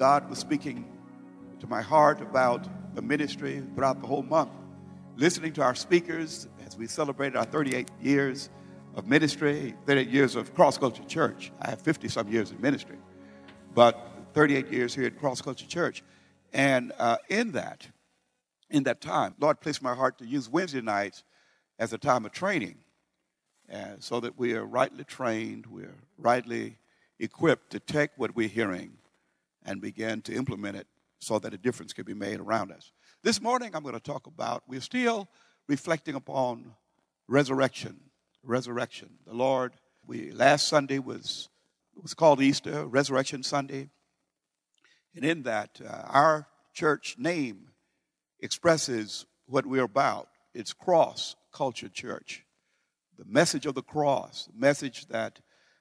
God was speaking to my heart about the ministry throughout the whole month. Listening to our speakers as we celebrated our 38 years of ministry, 38 years of Cross Culture Church. I have 50-some years in ministry, but 38 years here at Cross Culture Church. And in that time, Lord placed my heart to use Wednesday nights as a time of training, so that we are rightly trained, we're rightly equipped to take what we're hearing and begin to implement it so that a difference can be made around us. This morning I'm going to talk about, we're still reflecting upon resurrection. The Lord, last Sunday was called Easter, Resurrection Sunday. And in that, our church name expresses what we're about. It's Cross Culture Church. The message of the cross, the message that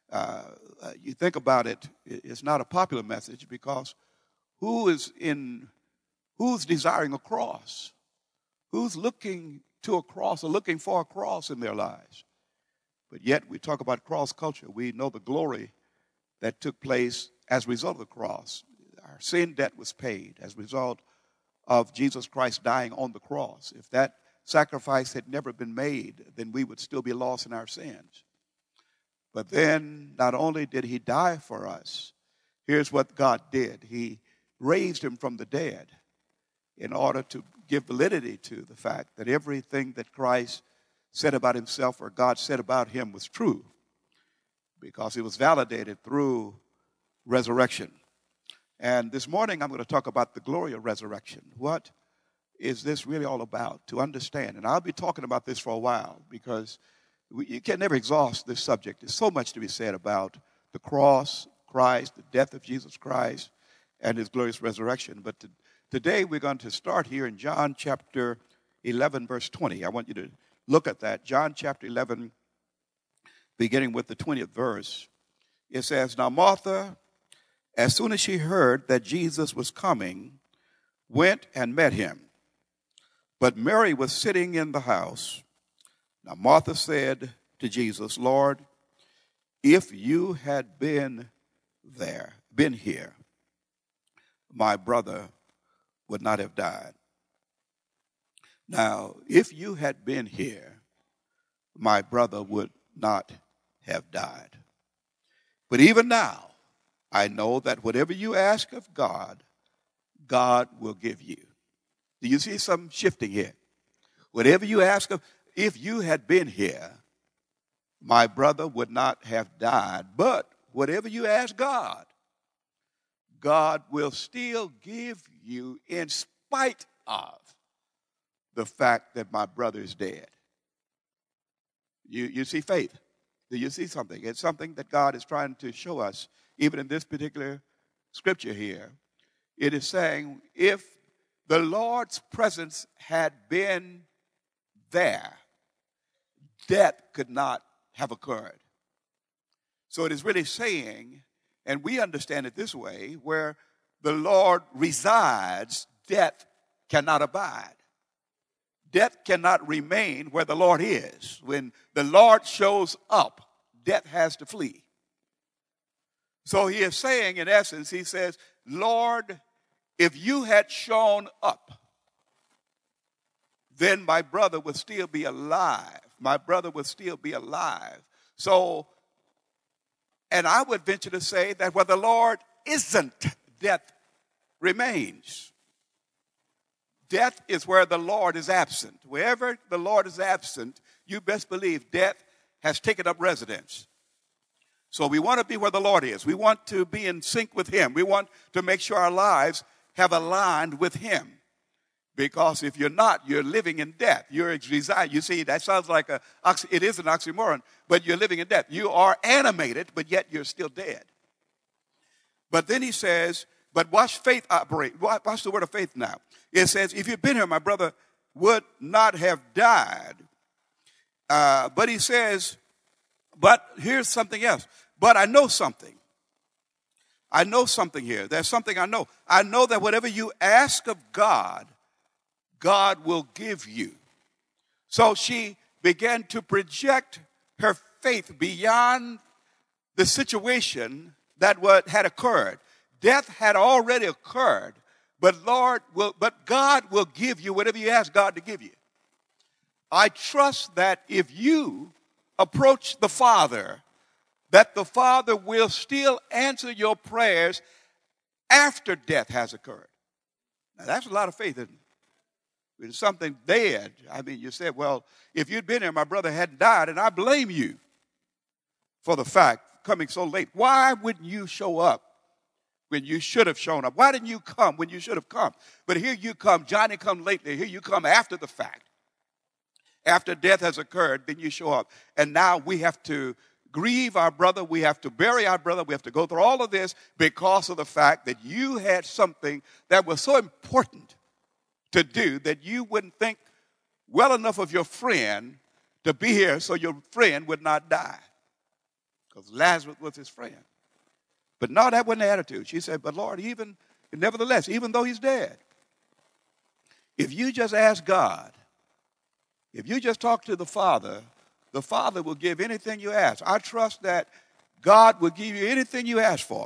you think about it, it's not a popular message because who's desiring a cross? Who's looking to a cross or looking for a cross in their lives? But yet we talk about cross culture. We know the glory that took place as a result of the cross. Our sin debt was paid as a result of Jesus Christ dying on the cross. If that sacrifice had never been made, then we would still be lost in our sins. But then not only did he die for us, here's what God did. He raised him from the dead in order to give validity to the fact that everything that Christ said about himself or God said about him was true, because it was validated through resurrection. And this morning I'm going to talk about the glory of resurrection. What is this really all about? To understand. And I'll be talking about this for a while because you can never exhaust this subject. There's so much to be said about the cross, Christ, the death of Jesus Christ, and his glorious resurrection. But today we're going to start here in John chapter 11, verse 20. I want you to look at that. John chapter 11, beginning with the 20th verse. It says, "Now Martha, as soon as she heard that Jesus was coming, went and met him. But Mary was sitting in the house. Now Martha said to Jesus, 'Lord, if you had been here, my brother would not have died.' Now, if you had been here, my brother would not have died. But even now, I know that whatever you ask of God, God will give you." Do you see some shifting here? Whatever you ask of, if you had been here, my brother would not have died. But whatever you ask God, God will still give you in spite of the fact that my brother is dead. You see faith. Do you see something? It's something that God is trying to show us, even in this particular scripture here. It is saying, if the Lord's presence had been there, death could not have occurred. So it is really saying, and we understand it this way, where the Lord resides, death cannot abide. Death cannot remain where the Lord is. When the Lord shows up, death has to flee. So he is saying, in essence, he says, Lord, if you had shown up, then my brother would still be alive. My brother would still be alive. So, and I would venture to say that where the Lord isn't, death remains. Death is where the Lord is absent. Wherever the Lord is absent, you best believe death has taken up residence. So we want to be where the Lord is. We want to be in sync with him. We want to make sure our lives have aligned with him. Because if you're not, you're living in death. You're resigned. You see, that sounds like it is an oxymoron, but you're living in death. You are animated, but yet you're still dead. But then he says, but watch faith operate. Watch the word of faith now. It says, if you'd been here, my brother would not have died. But he says, but here's something else. But I know something. I know something here. There's something I know. I know that whatever you ask of God, God will give you. So she began to project her faith beyond the situation that had occurred. Death had already occurred, but God will give you whatever you ask God to give you. I trust that if you approach the Father, that the Father will still answer your prayers after death has occurred. Now, that's a lot of faith, isn't it? When something dead, I mean, you said, well, if you'd been here, my brother hadn't died, and I blame you for the fact coming so late. Why wouldn't you show up when you should have shown up? Why didn't you come when you should have come? But here you come, Johnny come lately. Here you come after the fact. After death has occurred, then you show up. And now we have to grieve our brother. We have to bury our brother. We have to go through all of this because of the fact that you had something that was so important to do that you wouldn't think well enough of your friend to be here so your friend would not die. Because Lazarus was his friend. But no, that wasn't the attitude. She said, but Lord, nevertheless, even though he's dead, if you just ask God, if you just talk to the Father will give anything you ask. I trust that God will give you anything you ask for.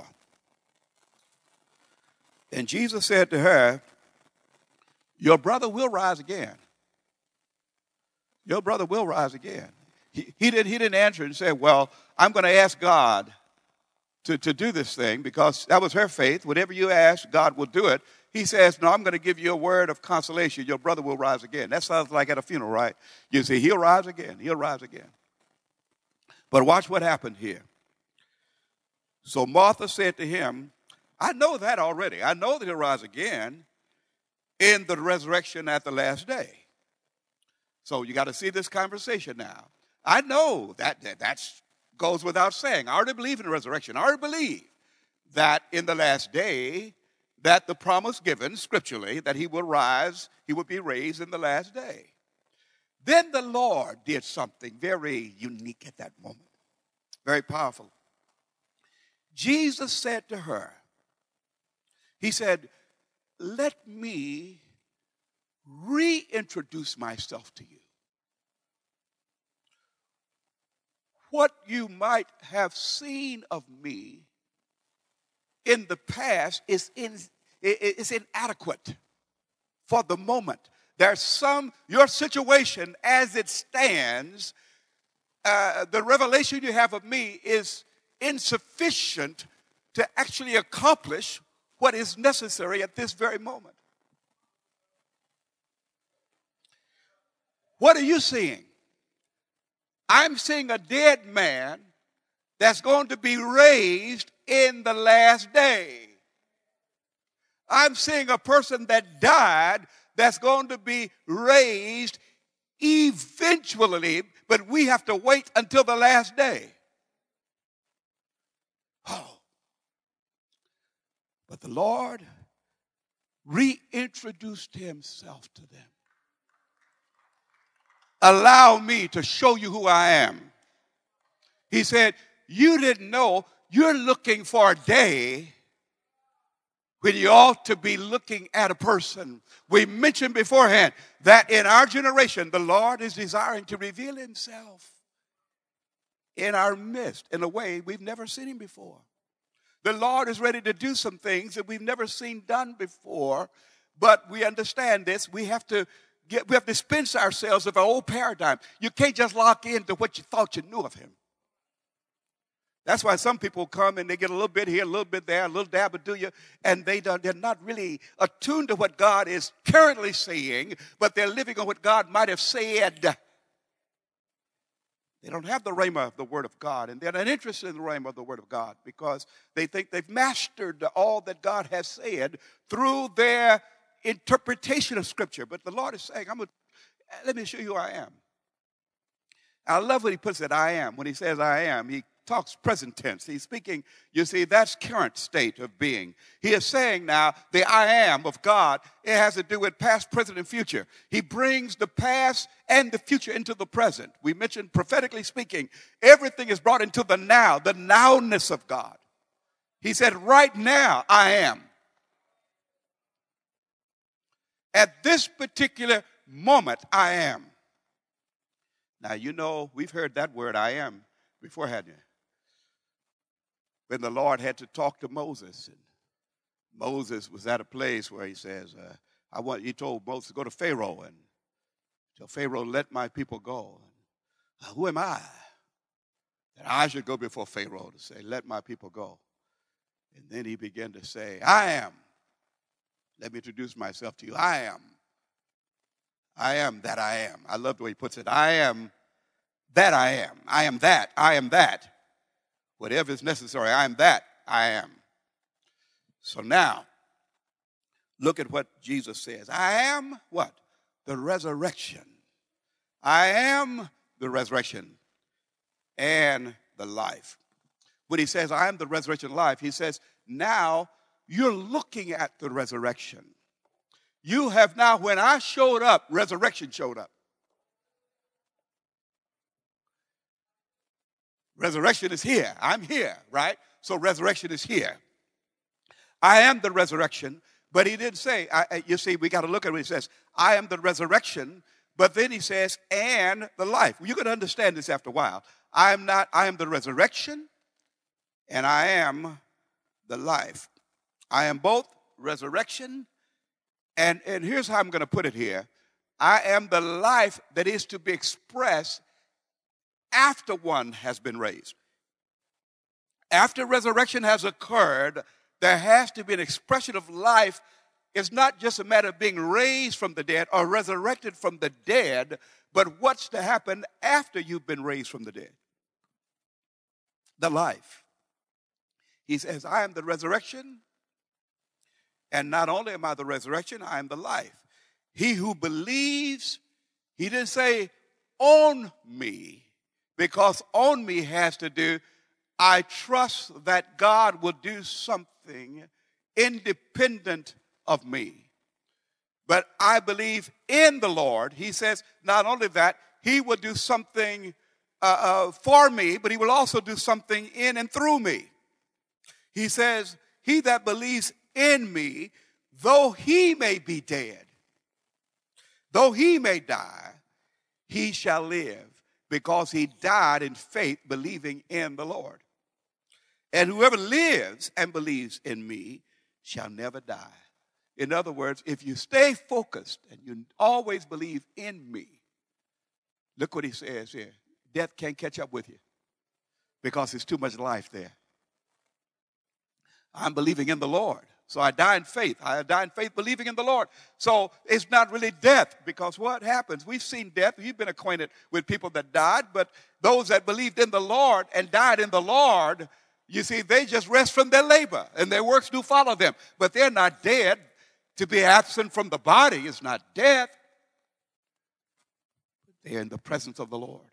And Jesus said to her, your brother will rise again. Your brother will rise again. He didn't answer and say, well, I'm going to ask God to do this thing because that was her faith. Whatever you ask, God will do it. He says, no, I'm going to give you a word of consolation. Your brother will rise again. That sounds like at a funeral, right? You see, he'll rise again. He'll rise again. But watch what happened here. So Martha said to him, I know that already. I know that he'll rise again in the resurrection at the last day. So you got to see this conversation now. I know that goes without saying. I already believe in the resurrection. I already believe that in the last day, that the promise given scripturally that he will rise, he will be raised in the last day. Then the Lord did something very unique at that moment, very powerful. Jesus said to her, he said, let me reintroduce myself to you. What you might have seen of me in the past is inadequate for the moment. Your situation as it stands, the revelation you have of me is insufficient to actually accomplish what is necessary at this very moment. What are you seeing? I'm seeing a dead man that's going to be raised in the last day. I'm seeing a person that died that's going to be raised eventually, but we have to wait until the last day. Oh. But the Lord reintroduced himself to them. Allow me to show you who I am. He said, you didn't know you're looking for a day when you ought to be looking at a person. We mentioned beforehand that in our generation, the Lord is desiring to reveal himself in our midst in a way we've never seen him before. The Lord is ready to do some things that we've never seen done before, but we understand this. We have to dispense ourselves of our old paradigm. You can't just lock into what you thought you knew of him. That's why some people come and they get a little bit here, a little bit there, a little dab of do you, and they're not really attuned to what God is currently saying, but they're living on what God might have said. They don't have the rhema of the Word of God, and they're not interested in the rhema of the Word of God because they think they've mastered all that God has said through their interpretation of Scripture. But the Lord is saying, let me show you who I am. I love when he puts it, I am. When he says I am, he talks present tense. He's speaking, you see, that's current state of being. He is saying now, the I am of God, it has to do with past, present, and future. He brings the past and the future into the present. We mentioned prophetically speaking, everything is brought into the now, the nowness of God. He said, right now, I am. At this particular moment, I am. Now, you know, we've heard that word, I am, before, hadn't you? When the Lord had to talk to Moses. And Moses was at a place where he says, he told Moses to go to Pharaoh and tell Pharaoh, let my people go. Who am I that I should go before Pharaoh to say, let my people go? And then he began to say, I am. Let me introduce myself to you. I am. I am that I am. I love the way he puts it. I am that I am. I am that. I am that. Whatever is necessary, I am that. I am. So now, look at what Jesus says. I am what? The resurrection. I am the resurrection and the life. When he says, I am the resurrection and life, he says, now you're looking at the resurrection. You have now, when I showed up, resurrection showed up. Resurrection is here. I'm here, right? So resurrection is here. I am the resurrection, but he didn't say, you see, we got to look at what he says. I am the resurrection, but then he says, and the life. Well, you're going to understand this after a while. I am the resurrection, and I am the life. I am both resurrection, and here's how I'm going to put it here. I am the life that is to be expressed after one has been raised. After resurrection has occurred, there has to be an expression of life. It's not just a matter of being raised from the dead or resurrected from the dead, but what's to happen after you've been raised from the dead? The life. He says, I am the resurrection, and not only am I the resurrection, I am the life. He who believes, he didn't say on me, because on me has to do, I trust that God will do something independent of me. But I believe in the Lord. He says not only that, he will do something for me, but he will also do something in and through me. He says, he that believes in me, though he may be dead, though he may die, he shall live, because he died in faith, believing in the Lord. And whoever lives and believes in me shall never die. In other words, if you stay focused and you always believe in me, look what he says here. Death can't catch up with you because there's too much life there. I'm believing in the Lord. So I die in faith. I die in faith believing in the Lord. So it's not really death, because what happens? We've seen death. You've been acquainted with people that died, but those that believed in the Lord and died in the Lord, you see, they just rest from their labor and their works do follow them. But they're not dead. To be absent from the body is not death. They're in the presence of the Lord.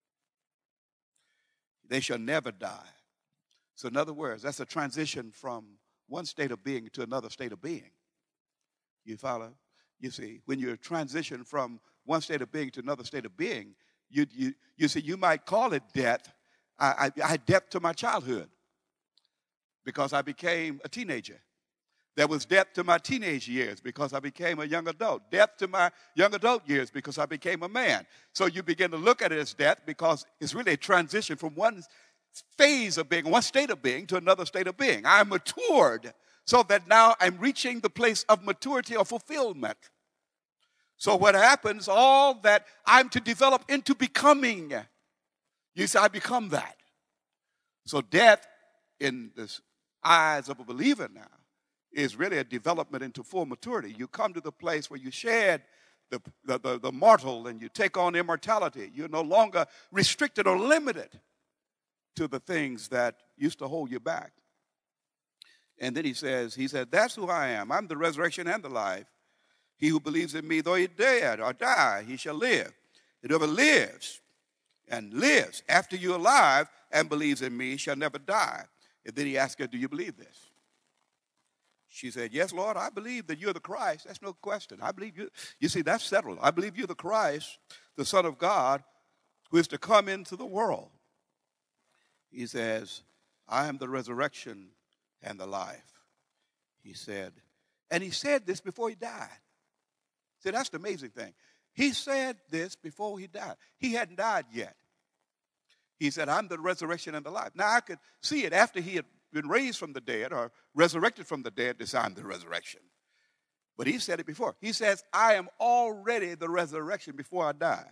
They shall never die. So in other words, that's a transition from one state of being to another state of being. You follow? You see, when you transition from one state of being to another state of being, you see, you might call it death. I had death to my childhood because I became a teenager. There was death to my teenage years because I became a young adult. Death to my young adult years because I became a man. So you begin to look at it as death because it's really a transition from one phase of being, one state of being to another state of being. I matured so that now I'm reaching the place of maturity or fulfillment. So what happens, all that I'm to develop into becoming, you see, I become that. So death in the eyes of a believer now is really a development into full maturity. You come to the place where you shed the mortal and you take on immortality. You're no longer restricted or limited to the things that used to hold you back. And then he said, that's who I am. I'm the resurrection and the life. He who believes in me, though he dead or die, he shall live. And whoever lives and lives after you're alive and believes in me shall never die. And then he asked her, do you believe this? She said, yes, Lord, I believe that you're the Christ. That's no question. I believe you. You see, that's settled. I believe you're the Christ, the Son of God, who is to come into the world. He says, I am the resurrection and the life. He said, and he said this before he died. See, that's the amazing thing. He said this before he died. He hadn't died yet. He said, I'm the resurrection and the life. Now, I could see it after he had been raised from the dead or resurrected from the dead, this time the resurrection. But he said it before. He says, I am already the resurrection before I die.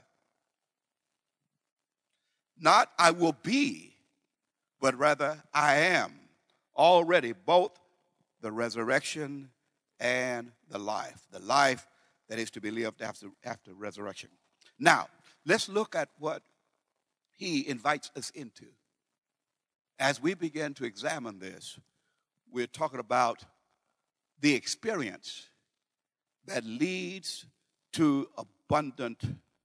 Not I will be, but rather I am already both the resurrection and the life that is to be lived after resurrection. Now, let's look at what he invites us into. As we begin to examine this, we're talking about the experience that leads to abundance.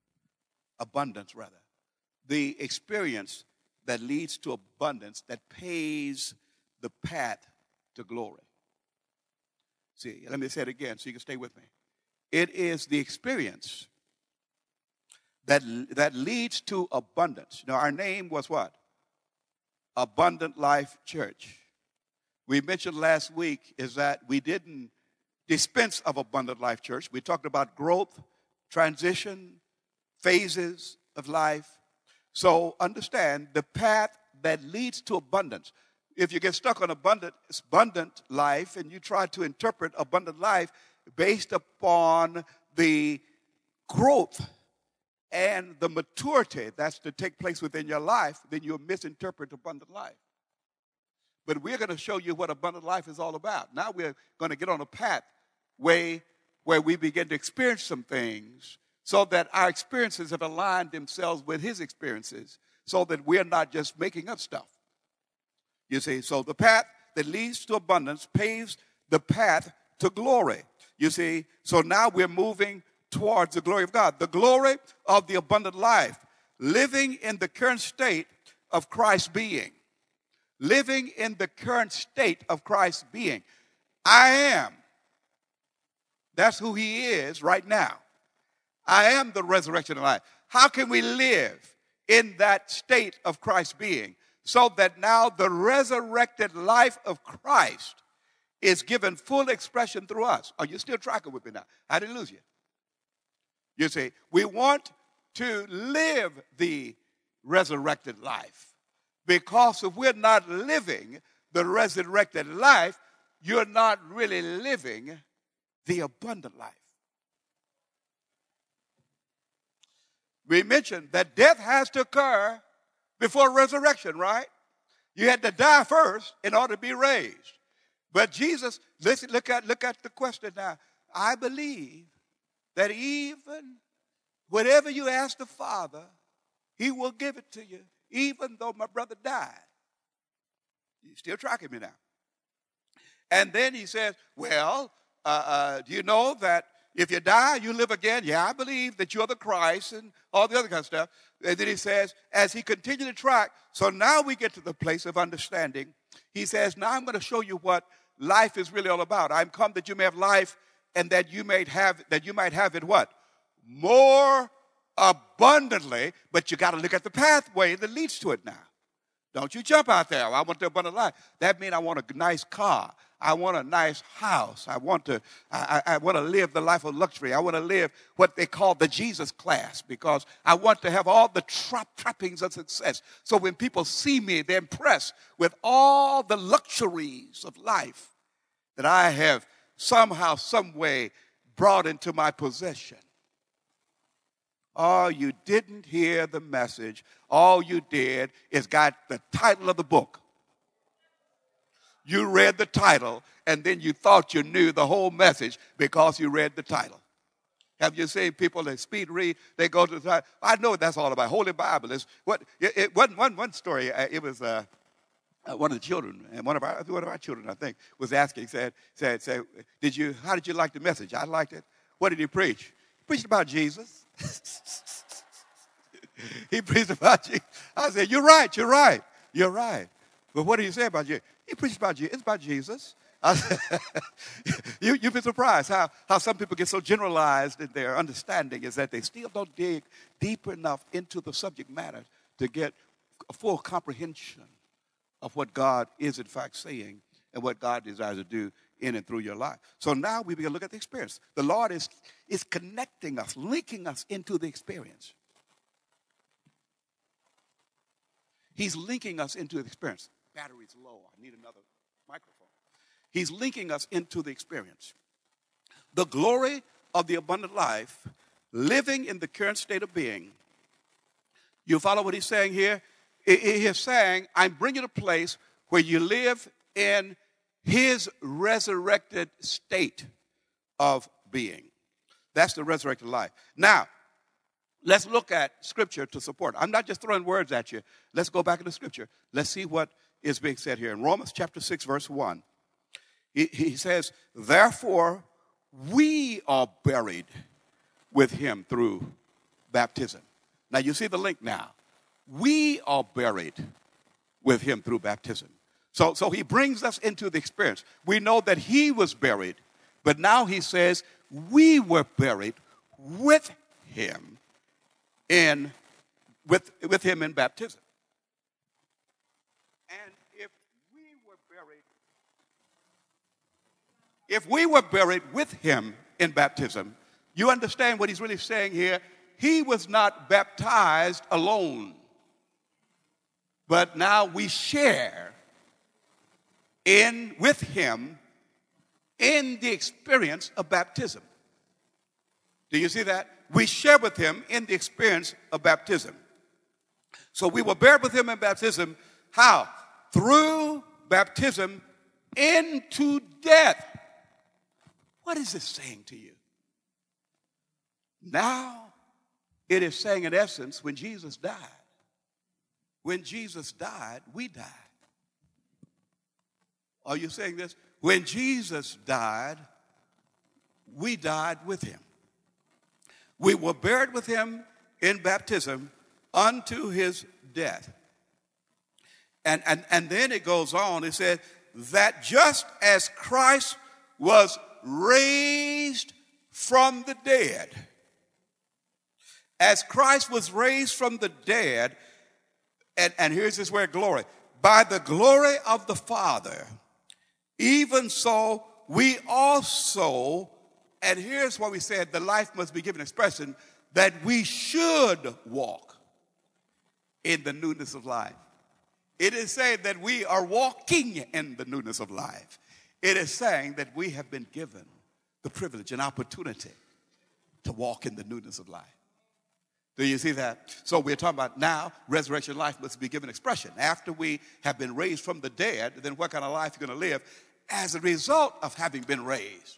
The experience that leads to abundance, that pays the path to glory. See, let me say it again so you can stay with me. It is the experience that leads to abundance. Now, our name was what? Abundant Life Church. We mentioned last week is that we didn't dispense of Abundant Life Church. We talked about growth, transition, phases of life. So understand the path that leads to abundance. If you get stuck on abundant life and you try to interpret abundant life based upon the growth and the maturity that's to take place within your life, then you'll misinterpret abundant life. But we're going to show you what abundant life is all about. Now we're going to get on a pathway where we begin to experience some things so that our experiences have aligned themselves with his experiences so that we're not just making up stuff. You see, so the path that leads to abundance paves the path to glory. You see, so now we're moving towards the glory of God, the glory of the abundant life, living in the current state of Christ's being. Living in the current state of Christ's being. I am. That's who he is right now. I am the resurrection and life. How can we live in that state of Christ's being so that now the resurrected life of Christ is given full expression through us? Are you still tracking with me now? I didn't lose you. You see, we want to live the resurrected life. Because if we're not living the resurrected life, you're not really living the abundant life. We mentioned that death has to occur before resurrection, right? You had to die first in order to be raised. But Jesus, listen, look at the question now. I believe that even whatever you ask the Father, he will give it to you, even though my brother died. You're still tracking me now. And then he says, well, do you know that if you die, you live again? Yeah, I believe that you're the Christ and all the other kind of stuff. And then he says, as he continued to track, so now we get to the place of understanding. He says, now I'm going to show you what life is really all about. I'm come that you may have life and that you might have it what? More abundantly, but you got to look at the pathway that leads to it now. Don't you jump out there. I want the abundant life. That means I want a nice car. I want a nice house. I want to live the life of luxury. I want to live what they call the Jesus class because I want to have all the trappings of success. So when people see me, they're impressed with all the luxuries of life that I have somehow, some way brought into my possession. Oh, you didn't hear the message. All you did is got the title of the book. You read the title, and then you thought you knew the whole message because you read the title. Have you seen people that speed read? They go to the title. I know what that's all about. Holy Bible is what. It wasn't one story. It was one of the children, and one of our children, I think, was asking. Said, how did you like the message? I liked it. What did he preach? He preached about Jesus. He preached about Jesus. I said, you're right. But what did he say about Jesus? He preached about Jesus. It's about Jesus. You'd be surprised how some people get so generalized in their understanding is that they still don't dig deep enough into the subject matter to get a full comprehension of what God is in fact saying and what God desires to do in and through your life. So now we begin to look at the experience. The Lord is connecting us, linking us into the experience. He's linking us into the experience. battery's low. I need another microphone. He's linking us into the experience. The glory of the abundant life, living in the current state of being. You follow what he's saying here? He is saying, I'm bringing a place where you live in his resurrected state of being. That's the resurrected life. Now, let's look at Scripture to support. I'm not just throwing words at you. Let's go back into Scripture. Let's see what is being said here. In Romans chapter 6, verse 1, he says, therefore, we are buried with him through baptism. Now, you see the link now. We are buried with him through baptism. So he brings us into the experience. We know that he was buried, but now he says we were buried with him with him in baptism. And if we were buried with him in baptism, you understand what he's really saying here? He was not baptized alone, but now we share with him in the experience of baptism. Do you see that? We share with him in the experience of baptism. So we were buried with him in baptism. How? Through baptism into death. What is this saying to you? Now, it is saying in essence, when Jesus died, we died. Are you saying this? When Jesus died, we died with him. We were buried with him in baptism unto his death. And then it goes on, it says, that just as Christ was raised from the dead, as Christ was raised from the dead, and here's this word glory, by the glory of the Father, even so we also, and here's what we said, the life must be given expression, that we should walk in the newness of life. It is saying that we are walking in the newness of life. It is saying that we have been given the privilege and opportunity to walk in the newness of life. Do you see that? So we're talking about now resurrection life must be given expression. After we have been raised from the dead, then what kind of life you're going to live as a result of having been raised.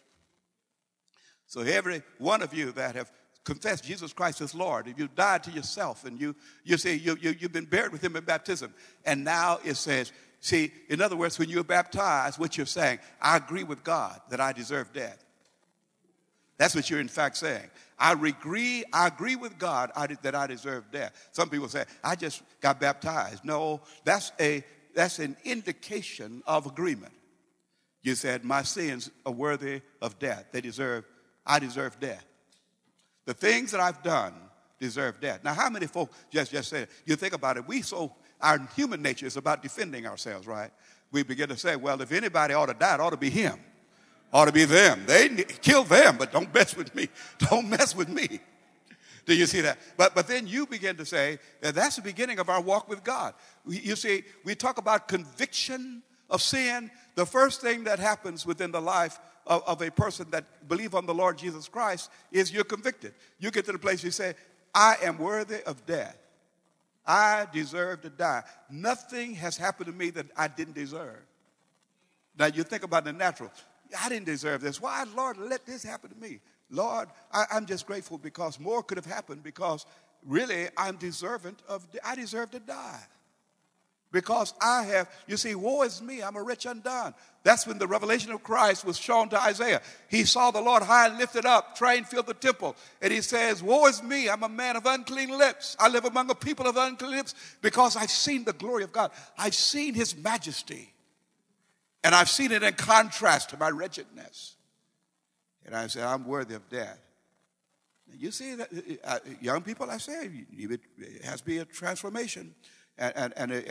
So every one of you that have confessed Jesus Christ as Lord, if you died to yourself and you say you've been buried with him in baptism, and now it says, see, in other words, when you're baptized, what you're saying, I agree with God that I deserve death. That's what you're in fact saying. I agree with God that I deserve death. Some people say, I just got baptized. No, that's an indication of agreement. You said, my sins are worthy of death. I deserve death. The things that I've done deserve death. Now, how many folk just say it? You think about it, our human nature is about defending ourselves, right? We begin to say, well, if anybody ought to die, it ought to be him. Ought to be them. Kill them, but don't mess with me. Don't mess with me. Do you see that? But then you begin to say that that's the beginning of our walk with God. You see, we talk about conviction of sin. The first thing that happens within the life of a person that believes on the Lord Jesus Christ is you're convicted. You get to the place you say, I am worthy of death. I deserve to die. Nothing has happened to me that I didn't deserve. Now you think about the natural. I didn't deserve this. Why, Lord, let this happen to me? Lord, I'm just grateful because more could have happened because really I deserve to die. Because you see, woe is me, I'm a wretch undone. That's when the revelation of Christ was shown to Isaiah. He saw the Lord high and lifted up, train filled the temple. And he says, woe is me, I'm a man of unclean lips. I live among a people of unclean lips because I've seen the glory of God. I've seen his majesty. And I've seen it in contrast to my wretchedness. And I said, I'm worthy of death. You see, that, young people, I say, it has to be a transformation and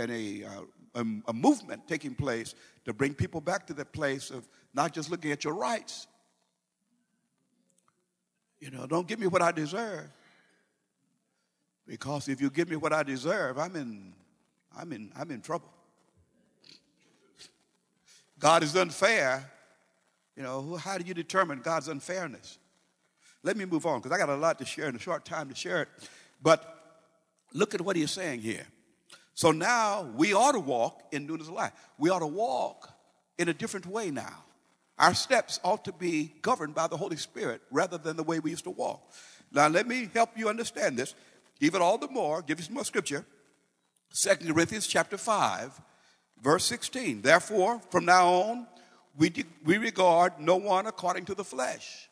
a movement taking place to bring people back to the place of not just looking at your rights. You know, don't give me what I deserve. Because if you give me what I deserve, I'm in trouble. God is unfair, how do you determine God's unfairness? Let me move on because I got a lot to share in a short time to share it. But look at what he's saying here. So now we ought to walk in newness of life. We ought to walk in a different way now. Our steps ought to be governed by the Holy Spirit rather than the way we used to walk. Now let me help you understand this even all the more. Give you some more scripture. 2 Corinthians chapter 5, verse 16. Therefore, from now on, we regard no one according to the flesh.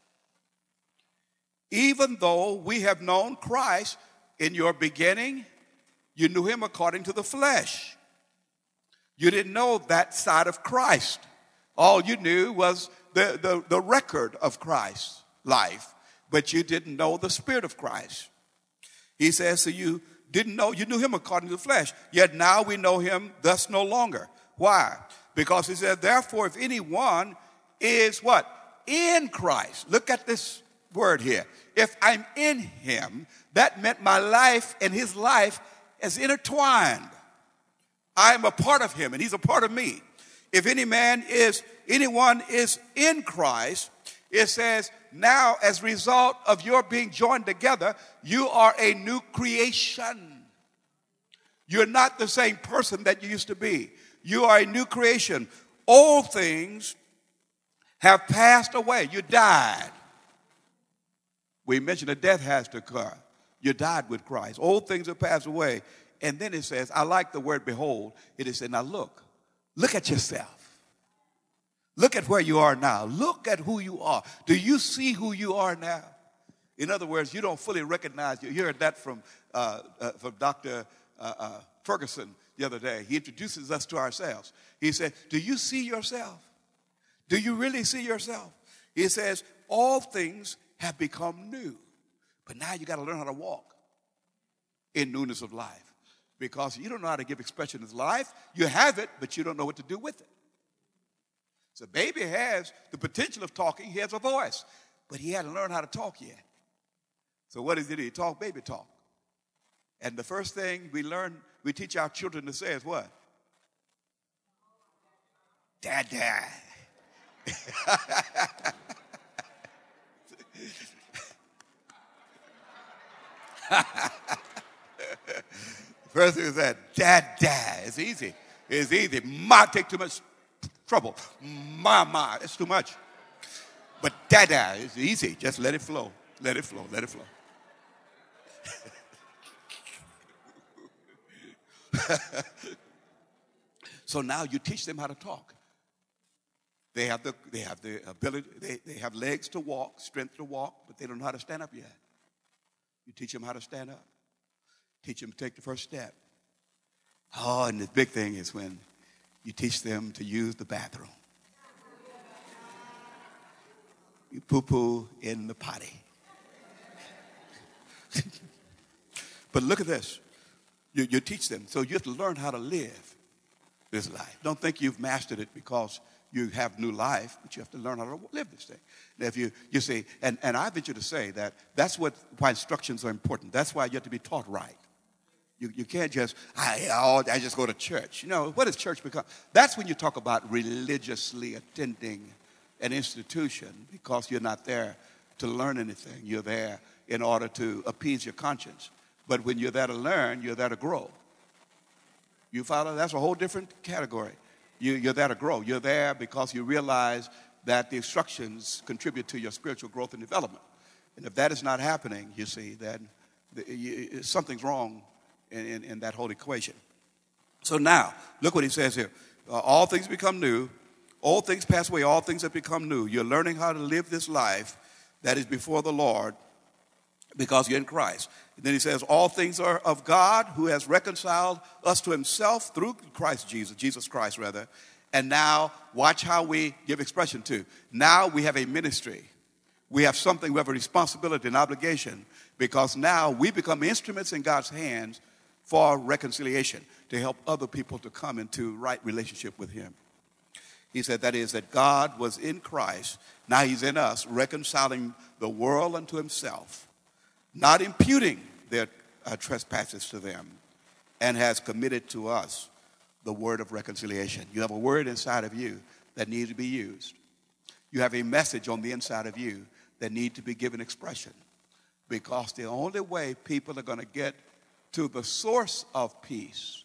Even though we have known Christ in your beginning, you knew him according to the flesh. You didn't know that side of Christ. All you knew was the record of Christ's life, but you didn't know the Spirit of Christ. He says, so you didn't know, you knew him according to the flesh, yet now we know him thus no longer. Why? Because he said, therefore, if anyone is what? In Christ. Look at this word here. If I'm in him, that meant my life and his life is intertwined. I am a part of him and he's a part of me. If anyone is in Christ, it says, now as a result of your being joined together, you are a new creation. You're not the same person that you used to be. You are a new creation. Old things have passed away. You died. We mentioned that death has to occur. You died with Christ. Old things have passed away. And then it says, I like the word behold. It is saying, now look at yourself. Look at where you are now. Look at who you are. Do you see who you are now? In other words, you don't fully recognize. You heard that from Dr. Ferguson the other day. He introduces us to ourselves. He said, do you see yourself? Do you really see yourself? He says, all things have become new. But now you got to learn how to walk in newness of life. Because you don't know how to give expression to life. You have it, but you don't know what to do with it. So baby has the potential of talking. He has a voice. But he hadn't learned how to talk yet. So what does he do? He talk baby talk. And the first thing we teach our children to say is what? Dada. First thing is that, dada. It's easy. It's easy. Ma take too much trouble. Ma, it's too much. But dada is easy. Just let it flow. Let it flow. Let it flow. So now you teach them how to talk. They have the ability, they have legs to walk, strength to walk, but they don't know how to stand up yet. You teach them how to stand up. Teach them to take the first step. Oh, and the big thing is when you teach them to use the bathroom. You poo-poo in the potty. But look at this. You teach them. So you have to learn how to live this life. Don't think you've mastered it because you have new life, but you have to learn how to live this thing. Now, if you see, and I venture to say that that's why instructions are important. That's why you have to be taught right. You can't just, I just go to church. What does church become? That's when you talk about religiously attending an institution because you're not there to learn anything. You're there in order to appease your conscience. But when you're there to learn, you're there to grow. You follow? That's a whole different category. You're there to grow. You're there because you realize that the instructions contribute to your spiritual growth and development. And if that is not happening, you see, then something's wrong in that whole equation. So now, look what he says here. All things become new. Old things pass away. All things have become new. You're learning how to live this life that is before the Lord because you're in Christ. And then he says, all things are of God who has reconciled us to himself through Jesus Christ. And now, watch how we give expression to. Now we have a ministry. We have something, we have a responsibility and obligation because now we become instruments in God's hands for reconciliation to help other people to come into right relationship with him. He said that is that God was in Christ. Now he's in us, reconciling the world unto himself, not imputing their trespasses to them, and has committed to us the word of reconciliation. You have a word inside of you that need to be used. You have a message on the inside of you that need to be given expression. Because the only way people are going to get to the source of peace,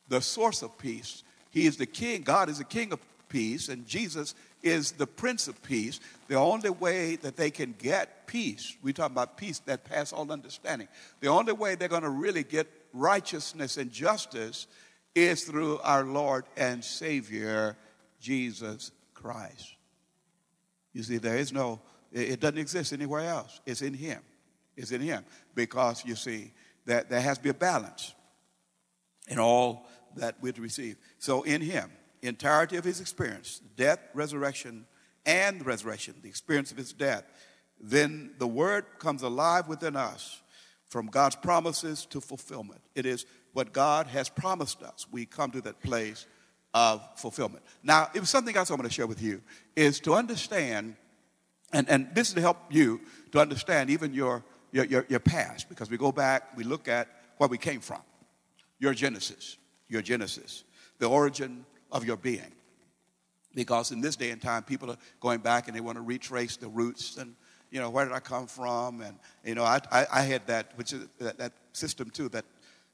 He is the King. God is the King of peace, and Jesus is the Prince of Peace. The only way that they can get peace, we talk about peace that passes all understanding. The only way they're going to really get righteousness and justice is through our Lord and Savior, Jesus Christ. You see, it doesn't exist anywhere else. It's in Him. It's in Him. Because, you see, that there has to be a balance in all that we're to receive. So in Him, the entirety of His experience, death, resurrection, and the resurrection, the experience of His death, then the Word comes alive within us from God's promises to fulfillment. It is what God has promised us. We come to that place of fulfillment. Now, it was something else I want to share with you, is to understand, and this is to help you to understand even your past, because we go back, we look at where we came from, your Genesis, the origin of your being. Because in this day and time, people are going back and they want to retrace the roots and, where did I come from? And, I had that, which is that system too, that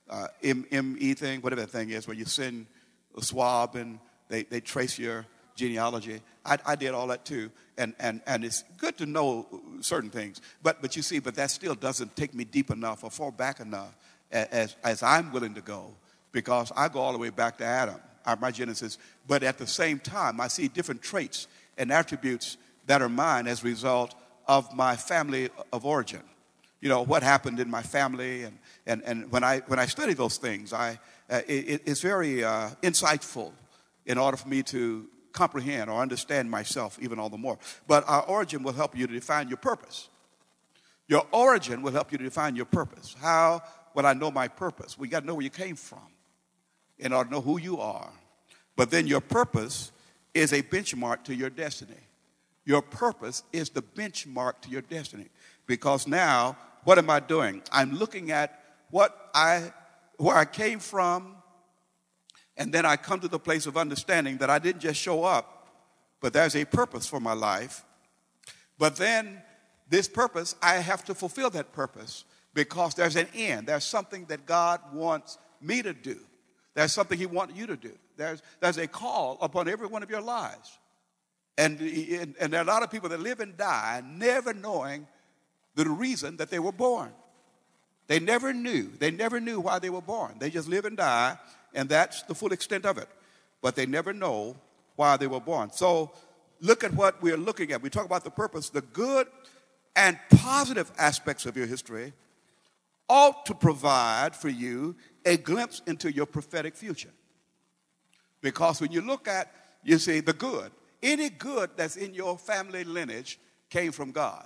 ME thing, whatever that thing is, where you send a swab and they trace your genealogy. I did all that too. And it's good to know certain things. But you see, that still doesn't take me deep enough or far back enough as I'm willing to go, because I go all the way back to Adam, my Genesis. But at the same time, I see different traits and attributes that are mine as a result of my family of origin. What happened in my family, and when I study those things, it's very insightful in order for me to comprehend or understand myself even all the more. But our origin will help you to define your purpose. Your origin will help you to define your purpose. How will I know my purpose? Well, you got to know where you came from in order to know who you are. But then your purpose is a benchmark to your destiny. Your purpose is the benchmark to your destiny. Because now, what am I doing? I'm looking at where I came from, and then I come to the place of understanding that I didn't just show up, but there's a purpose for my life. But then this purpose, I have to fulfill that purpose, because there's an end. There's something that God wants me to do. There's something He wants you to do. There's a call upon every one of your lives. And there are a lot of people that live and die never knowing the reason that they were born. They never knew. They never knew why they were born. They just live and die, and that's the full extent of it. But they never know why they were born. So look at what we're looking at. We talk about the purpose. The good and positive aspects of your history ought to provide for you a glimpse into your prophetic future. Because when you look at, you see, the good, any good that's in your family lineage came from God.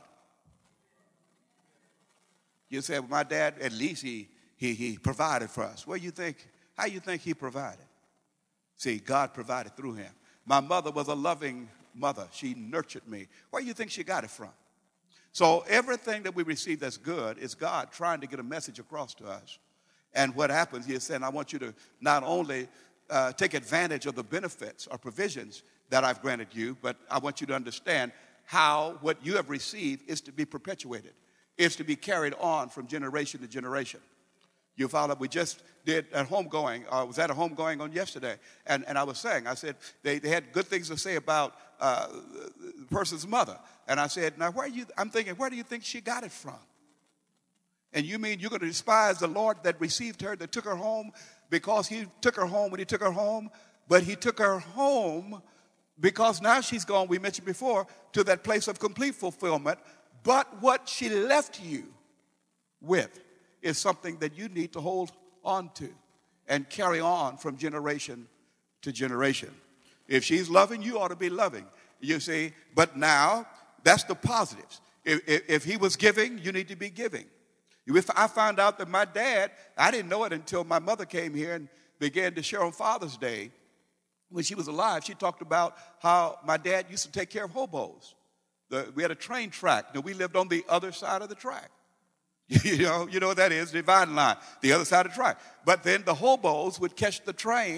You say, well, my dad, at least he provided for us. What do you think? How you think he provided? See, God provided through him. My mother was a loving mother. She nurtured me. Where do you think she got it from? So everything that we receive that's good is God trying to get a message across to us. And what happens, He is saying, I want you to not only take advantage of the benefits or provisions that I've granted you, but I want you to understand how what you have received is to be perpetuated. It's to be carried on from generation to generation. You follow? We just did a homegoing. I was at a homegoing on yesterday, and I said, they had good things to say about the person's mother. And I said, now I'm thinking, where do you think she got it from? And you mean you're going to despise the Lord that received her, that took her home, because He took her home when He took her home? But He took her home because now she's gone, we mentioned before, to that place of complete fulfillment. But what she left you with is something that you need to hold on to and carry on from generation to generation. If she's loving, you ought to be loving, you see. But now, that's the positives. If he was giving, you need to be giving. If I found out that my dad, I didn't know it until my mother came here and began to share on Father's Day. When she was alive, she talked about how my dad used to take care of hobos. We had a train track. We lived on the other side of the track. You know what that is, the dividing line, the other side of the track. But then the hobos would catch the train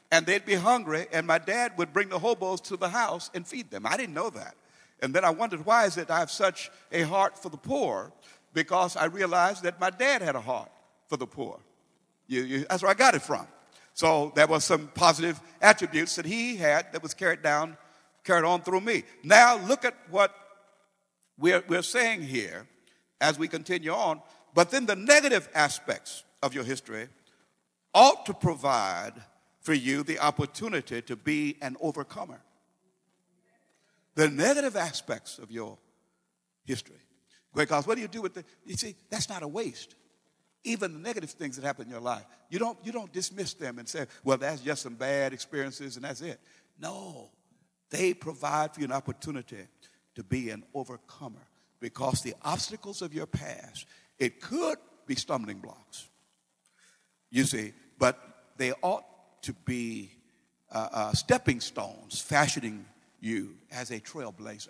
and they'd be hungry, and my dad would bring the hobos to the house and feed them. I didn't know that. And then I wondered, why is it I have such a heart for the poor? Because I realized that my dad had a heart for the poor. That's where I got it from. So there was some positive attributes that he had that was carried on through me. Now look at what we're saying here as we continue on. But then the negative aspects of your history ought to provide for you the opportunity to be an overcomer. The negative aspects of your history. Because what do you do with you see, that's not a waste. Even the negative things that happen in your life, you don't dismiss them and say, well, that's just some bad experiences and that's it. No, they provide for you an opportunity to be an overcomer. Because the obstacles of your past, it could be stumbling blocks. You see, but they ought to be stepping stones, fashioning you as a trailblazer.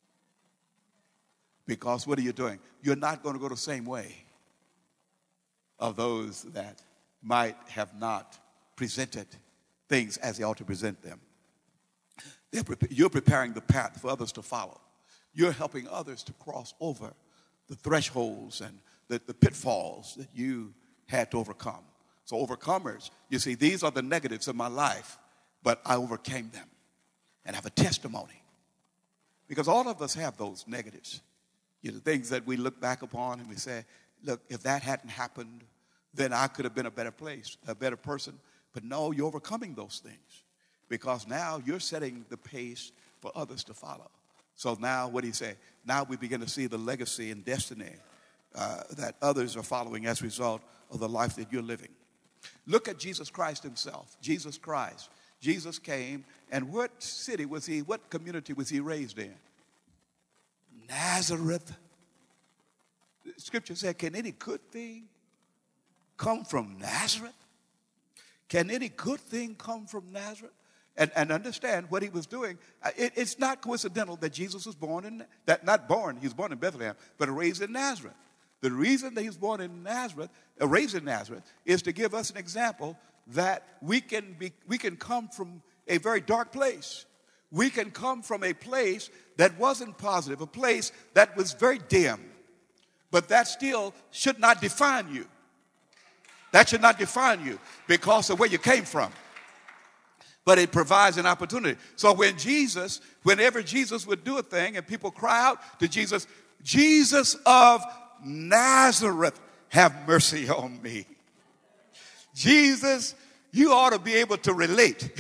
Because what are you doing? You're not going to go the same way of those that might have not presented things as they ought to present them. You're preparing the path for others to follow. You're helping others to cross over the thresholds and the pitfalls that you had to overcome. So overcomers, you see, these are the negatives of my life, but I overcame them and have a testimony. Because all of us have those negatives. You know, things that we look back upon and we say, look, if that hadn't happened, then I could have been a better place, a better person. But no, you're overcoming those things because now you're setting the pace for others to follow. So now, what do you say? Now we begin to see the legacy and destiny that others are following as a result of the life that you're living. Look at Jesus Christ himself. Jesus Christ. Jesus came, and what city was he, what community was he raised in? Nazareth. Scripture said, can any good thing come from Nazareth? Can any good thing come from Nazareth? And understand what he was doing. It's not coincidental that Jesus was born in, he was born in Bethlehem, but raised in Nazareth. The reason that he was born in Nazareth, raised in Nazareth, is to give us an example that we can come from a very dark place. We can come from a place that wasn't positive, a place that was very dim. But that still should not define you. That should not define you because of where you came from. But it provides an opportunity. So whenever Jesus would do a thing and people cry out to Jesus, Jesus of Nazareth, have mercy on me. Jesus, you ought to be able to relate.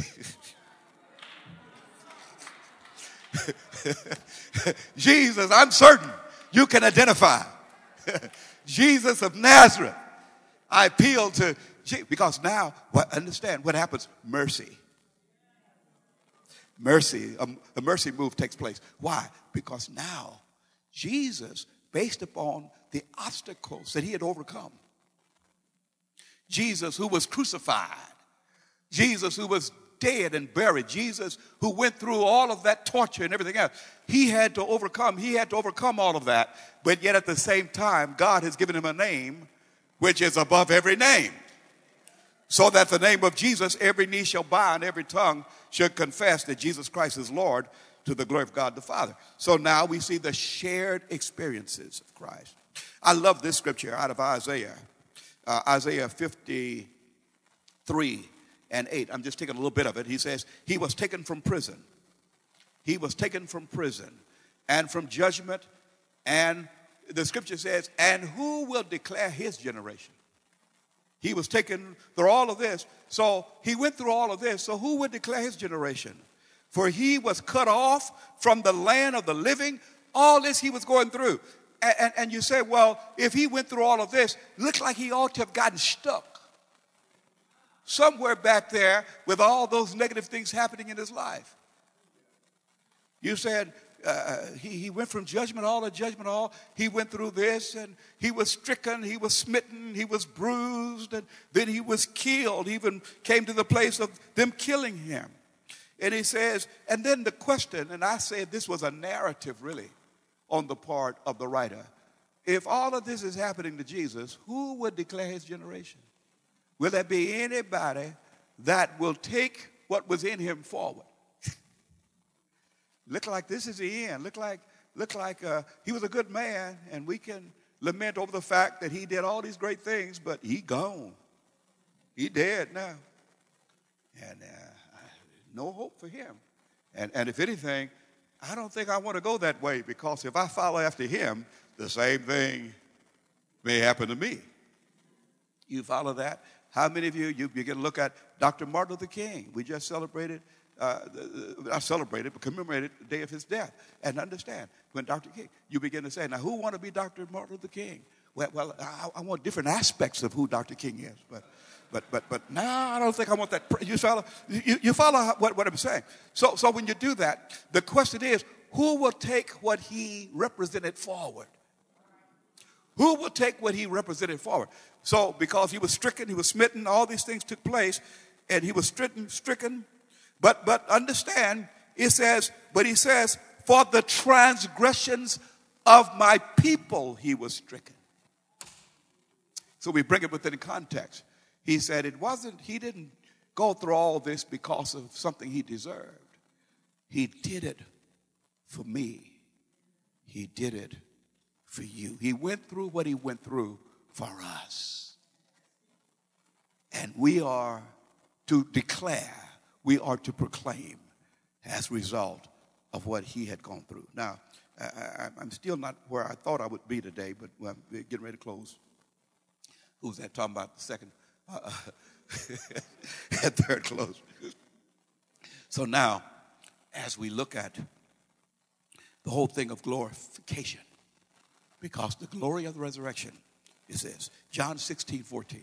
Jesus, I'm certain you can identify. Jesus of Nazareth. I appeal to, because now, understand what happens? Mercy. Mercy, a mercy move takes place. Why? Because now, Jesus, based upon the obstacles that he had overcome, Jesus who was crucified, Jesus who was dead and buried, Jesus who went through all of that torture and everything else, he had to overcome all of that. But yet at the same time, God has given him a name which is above every name. So that the name of Jesus, every knee shall bow and every tongue shall confess that Jesus Christ is Lord, to the glory of God the Father. So now we see the shared experiences of Christ. I love this scripture out of Isaiah. Isaiah 53 and 8. I'm just taking a little bit of it. He says, he was taken from prison. He was taken from prison and from judgment. And the scripture says, and who will declare his generation? He was taken through all of this. So he went through all of this. So who would declare his generation? For he was cut off from the land of the living. All this he was going through. And you say, well, if he went through all of this, looks like he ought to have gotten stuck somewhere back there with all those negative things happening in his life. You said, he went from judgment hall to judgment hall. He went through this, and he was stricken, he was smitten, he was bruised, and then he was killed. He even came to the place of them killing him. And he says, and then the question, and I said this was a narrative really on the part of the writer. If all of this is happening to Jesus, who would declare his generation? Will there be anybody that will take what was in him forward. Look like this is the end. Look like he was a good man, and we can lament over the fact that he did all these great things, but he gone. He dead now. And no hope for him. And if anything, I don't think I want to go that way, because if I follow after him, the same thing may happen to me. You follow that? How many of you begin to look at Dr. Martin Luther King? We just celebrated, but commemorated the day of his death. And understand, when Dr. King, you begin to say, now who want to be Dr. Martin Luther King? Well, I want different aspects of who Dr. King is, but now I don't think I want that. You follow what I'm saying? So when you do that, the question is, who will take what he represented forward? Who will take what he represented forward? So because he was stricken, he was smitten, all these things took place, and he was stricken. But understand, he says, for the transgressions of my people he was stricken. So we bring it within context. He said he didn't go through all this because of something he deserved. He did it for me. He did it for you. He went through what he went through for us. And we are to declare, we are to proclaim as a result of what he had gone through. Now, I'm still not where I thought I would be today, but we're getting ready to close. Who's that talking about the second? Third close. So now, as we look at the whole thing of glorification, because the glory of the resurrection is this, John 16:14.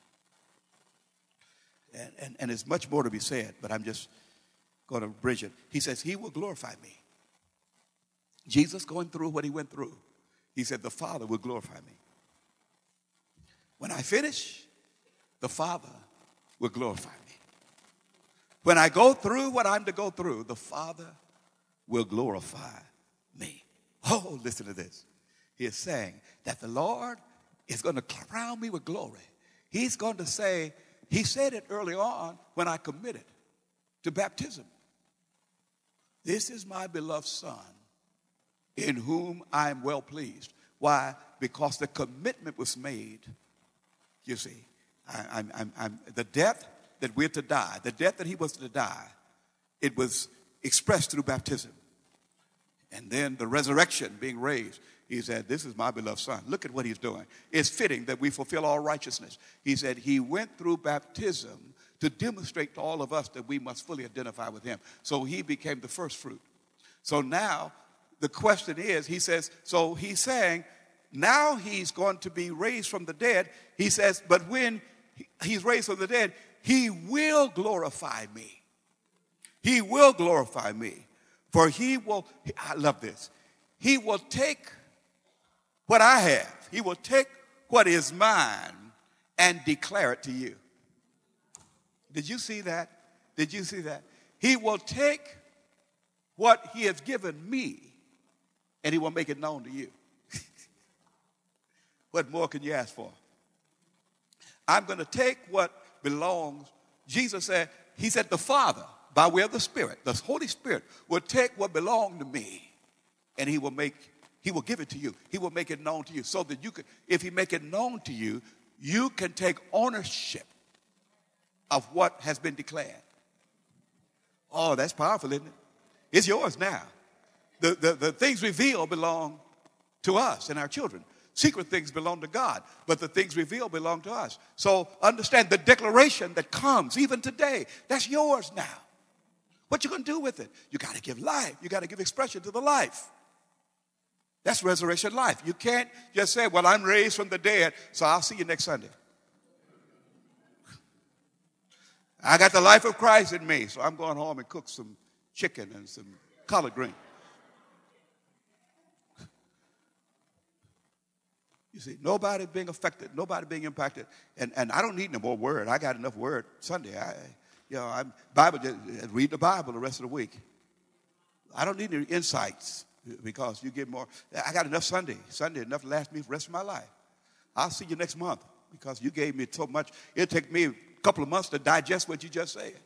And there's much more to be said, but I'm just going to bridge it. He says, he will glorify me. Jesus going through what he went through, he said, the Father will glorify me. When I finish, the Father will glorify me. When I go through what I'm to go through, the Father will glorify me. Oh, listen to this. He is saying that the Lord is going to crown me with glory. He's going to say, he said it early on when I committed to baptism. This is my beloved Son, in whom I am well pleased. Why? Because the commitment was made. You see, I'm the death that we're to die, the death that he was to die, it was expressed through baptism. And then the resurrection, being raised, he said, this is my beloved Son. Look at what he's doing. It's fitting that we fulfill all righteousness. He said he went through baptism to demonstrate to all of us that we must fully identify with him. So he became the first fruit. So now the question is, he says, so he's saying, now he's going to be raised from the dead. He says, but when he's raised from the dead, he will glorify me. He will glorify me. For he will, I love this, he will take what I have. He will take what is mine and declare it to you. Did you see that? Did you see that? He will take what he has given me and he will make it known to you. What more can you ask for? I'm going to take what belongs. Jesus said, he said the Father, by way of the Spirit, the Holy Spirit, will take what belonged to me and he will give it to you. He will make it known to you so that you can, if he make it known to you, you can take ownership of what has been declared. Oh, that's powerful, isn't it? It's yours now. The things revealed belong to us and our children. Secret things belong to God, but the things revealed belong to us. So understand the declaration that comes even today, that's yours now. What you going to do with it? You got to give life. You got to give expression to the life. That's resurrection life. You can't just say, well, I'm raised from the dead, so I'll see you next Sunday. I got the life of Christ in me, so I'm going home and cook some chicken and some collard green. You see, nobody being affected, nobody being impacted. And I don't need no more word. I got enough word Sunday. Read the Bible the rest of the week. I don't need any insights because you get more. I got enough Sunday enough to last me for the rest of my life. I'll see you next month because you gave me so much. It'll take me a couple of months to digest what you just said.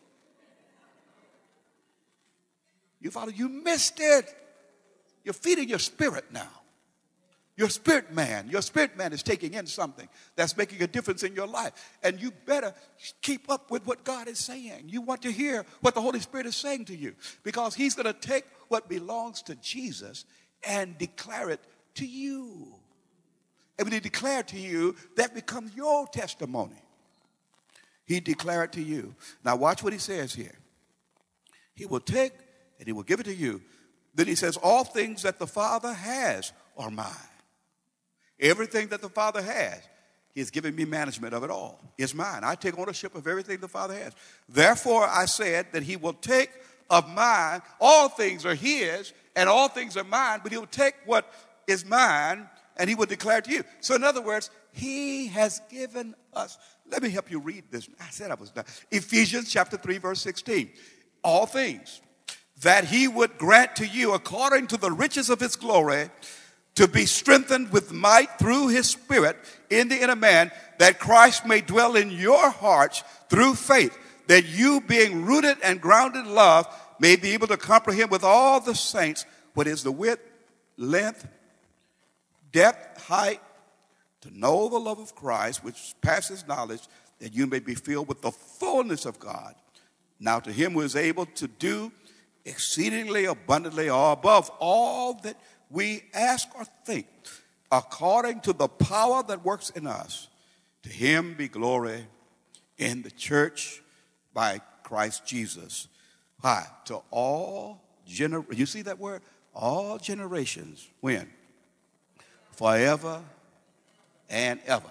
You follow? You missed it. You're feeding your spirit now. Your spirit man is taking in something that's making a difference in your life. And you better keep up with what God is saying. You want to hear what the Holy Spirit is saying to you, because he's going to take what belongs to Jesus and declare it to you. And when he declared to you, that becomes your testimony. He declared to you. Now watch what he says here. He will take and he will give it to you. Then he says, all things that the Father has are mine. Everything that the Father has, he has given me management of it all. It's mine. I take ownership of everything the Father has. Therefore, I said that he will take of mine. All things are his, and all things are mine, but he will take what is mine, and he will declare it to you. So in other words, he has given us. Let me help you read this. I said I was done. Ephesians chapter 3, verse 16. All things that he would grant to you according to the riches of his glory, to be strengthened with might through his Spirit in the inner man, that Christ may dwell in your hearts through faith, that you, being rooted and grounded in love, may be able to comprehend with all the saints what is the width, length, depth, height, to know the love of Christ, which passes knowledge, that you may be filled with the fullness of God. Now to him who is able to do exceedingly abundantly or above all that we ask or think, according to the power that works in us, to him be glory in the church by Christ Jesus. Why? To all generations. You see that word? All generations. When? Forever and ever.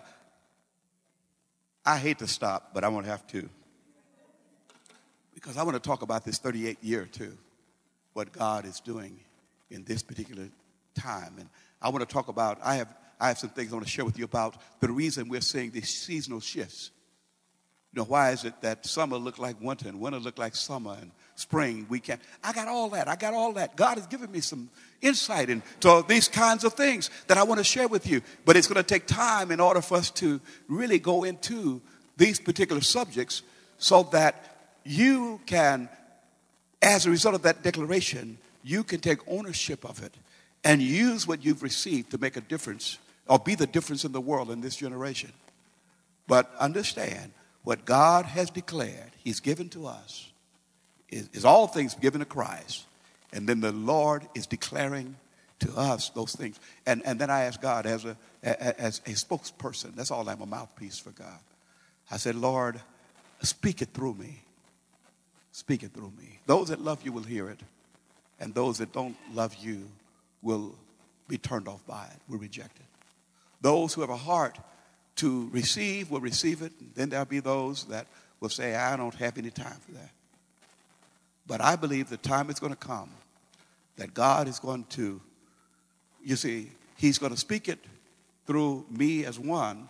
I hate to stop, but I'm going to have to. Because I want to talk about this 38 year too. What God is doing in this particular time. And I want to talk about, I have some things I want to share with you about the reason we're seeing these seasonal shifts. You know, why is it that summer look like winter and winter look like summer and spring weekend? I got all that. God has given me some insight into these kinds of things that I want to share with you. But it's going to take time in order for us to really go into these particular subjects so that you can, as a result of that declaration, you can take ownership of it and use what you've received to make a difference or be the difference in the world in this generation. But understand, what God has declared, he's given to us, is all things given to Christ. And then the Lord is declaring to us those things. And then I ask God as a spokesperson, that's all, I'm a mouthpiece for God. I said, Lord, speak it through me. Speak it through me. Those that love you will hear it. And those that don't love you will be turned off by it, will reject it. Those who have a heart to receive will receive it. Then there'll be those that will say, I don't have any time for that. But I believe the time is going to come that God is going to, you see, he's going to speak it through me as one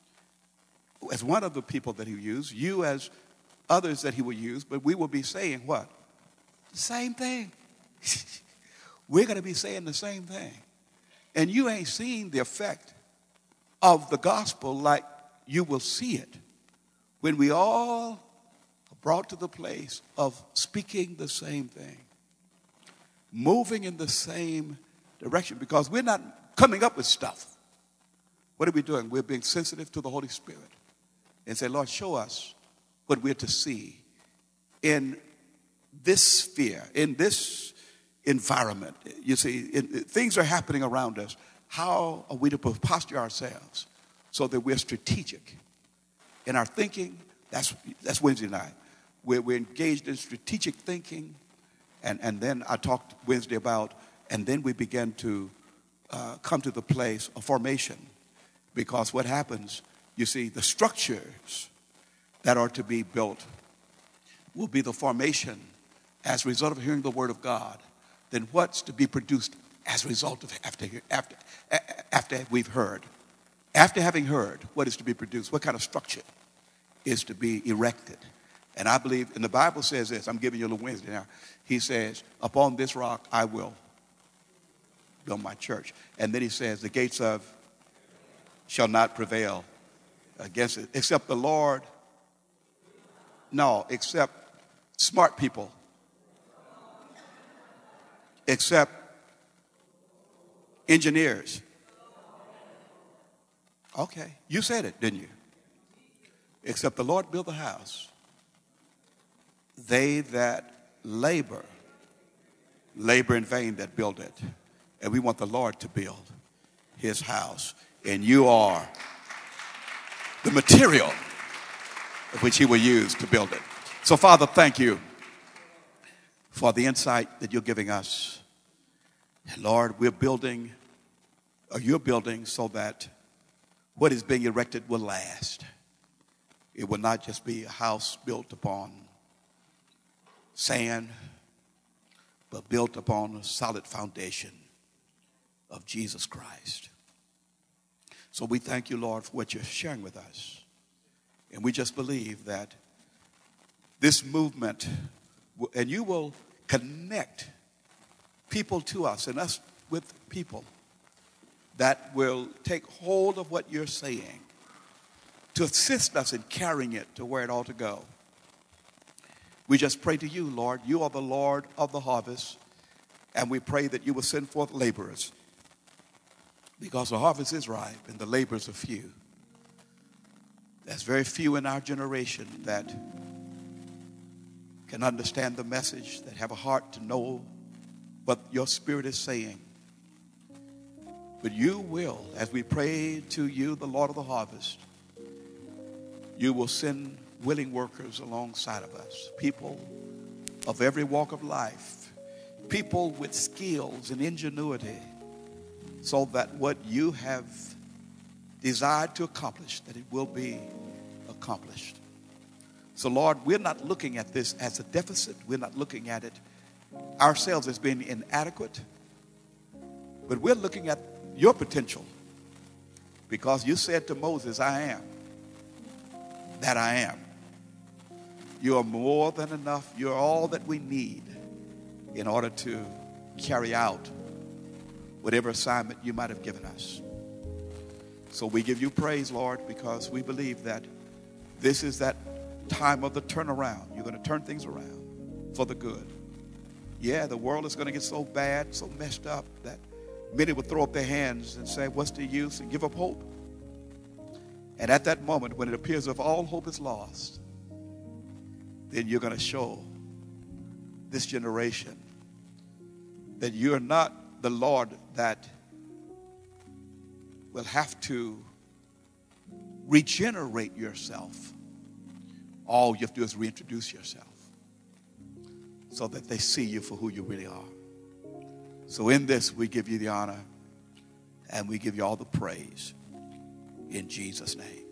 of the people that he used, you as others that he will use, but we will be saying what? The same thing. We're going to be saying the same thing. And you ain't seen the effect of the gospel like you will see it when we all are brought to the place of speaking the same thing, moving in the same direction, because we're not coming up with stuff. What are we doing? We're being sensitive to the Holy Spirit and say, Lord, show us what we're to see in this sphere, in this environment. You see, things are happening around us. How are we to posture ourselves so that we're strategic in our thinking? That's Wednesday night. We're engaged in strategic thinking. And then I talked Wednesday about, and then we begin to come to the place of formation. Because what happens, you see, the structures that are to be built will be the formation as a result of hearing the word of God. Then what's to be produced as a result of after we've heard? After having heard, what is to be produced? What kind of structure is to be erected? And I believe, and the Bible says this, I'm giving you a little Wednesday now. He says, upon this rock I will build my church. And then he says, the gates of shall not prevail against it, except the Lord No, except smart people. Except engineers. Okay, you said it, didn't you? Except the Lord build the house. They that labor in vain that build it. And we want the Lord to build his house. And you are the material which he will use to build it. So, Father, thank you for the insight that you're giving us. And Lord, you're building so that what is being erected will last. It will not just be a house built upon sand, but built upon a solid foundation of Jesus Christ. So we thank you, Lord, for what you're sharing with us. And we just believe that this movement, and you will connect people to us and us with people that will take hold of what you're saying to assist us in carrying it to where it ought to go. We just pray to you, Lord. You are the Lord of the harvest, and we pray that you will send forth laborers, because the harvest is ripe and the laborers are few. There's very few in our generation that can understand the message, that have a heart to know what your Spirit is saying. But you will, as we pray to you, the Lord of the harvest, you will send willing workers alongside of us, people of every walk of life, people with skills and ingenuity, so that what you have desired to accomplish, that it will be accomplished. So, Lord, we're not looking at this as a deficit. We're not looking at it ourselves as being inadequate. But we're looking at your potential, because you said to Moses, I am that I am. You are more than enough. You're all that we need in order to carry out whatever assignment you might have given us. So we give you praise, Lord, because we believe that this is that time of the turnaround. You're going to turn things around for the good. Yeah, the world is going to get so bad, so messed up, that many will throw up their hands and say, what's the use, and give up hope. And at that moment, when it appears as if all hope is lost, then you're going to show this generation that you're not the Lord that will have to regenerate yourself. All you have to do is reintroduce yourself so that they see you for who you really are. So in this, we give you the honor and we give you all the praise in Jesus' name.